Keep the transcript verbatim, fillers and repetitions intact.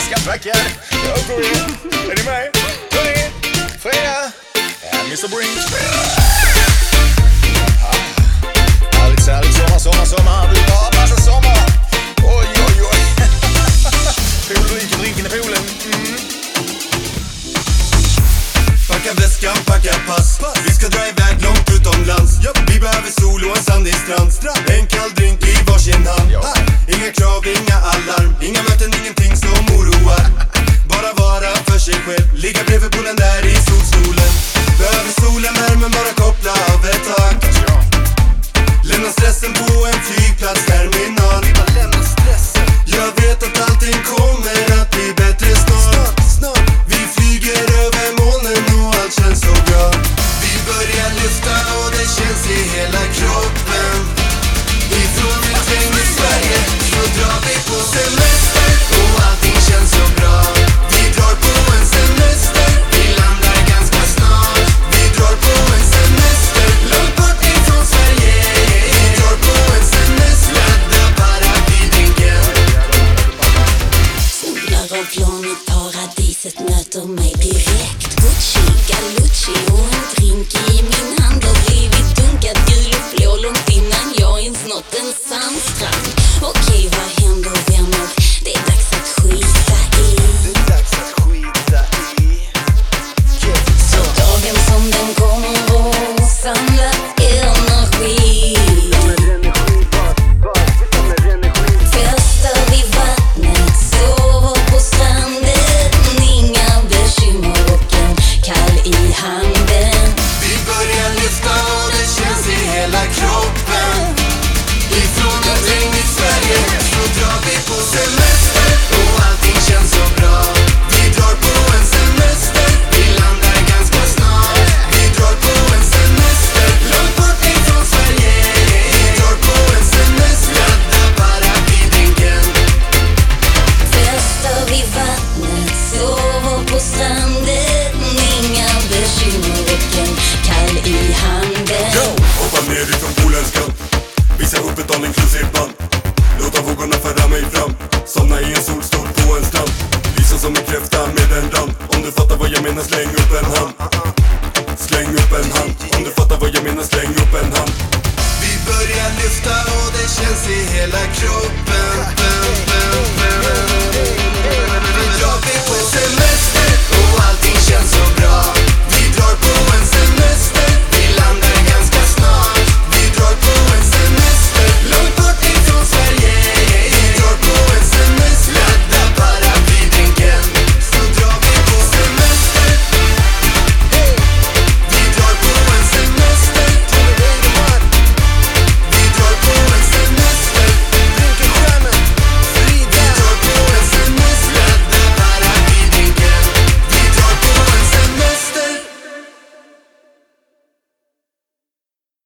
väskan packad. Jag går in. Är ni med? Hörni, Freja. Ja, mister Brink. Härligt, härligt. Sommar, sommar, sommar. Vi bara passar sommar. Oj, oj, oj. Poldrinken, drinken i poolen. Mm. Packa väskan, packa pass. Vi ska dra iväg långt utomlands. Vi behöver sol och en sandig strand. En kall drink i varsin hand. Inga krav, inga alarm. Inga möten, ingenting som oroar. Bara vara för sig själv. Ligga bredvid poolen där i solstolen. Behöver solen, värmen, bara koppla av ett tag. Lämna stressen på en flygplatsterminal. Jag vet att allting kommer att bli bättre snart. Vi flyger över molnen och allt känns så bra. Vi börjar lyfta och det känns i hela kroppen. Ifrån ett regn i Sverige så drar vi på semester. Och allting känns så bra. Vi drar på en semester. Vi landar ganska snart. Vi drar på en semester. Långt bort ifrån Sverige. Vi drar på en semester. Ladda paradidrinken. Snubblar av planet, paradiset möter mig direkt. Gucci, Galucci och en drink i min hand har blivit dunkad gul och blå långt innan jag ens nått en sandstrand. Okej, vad händer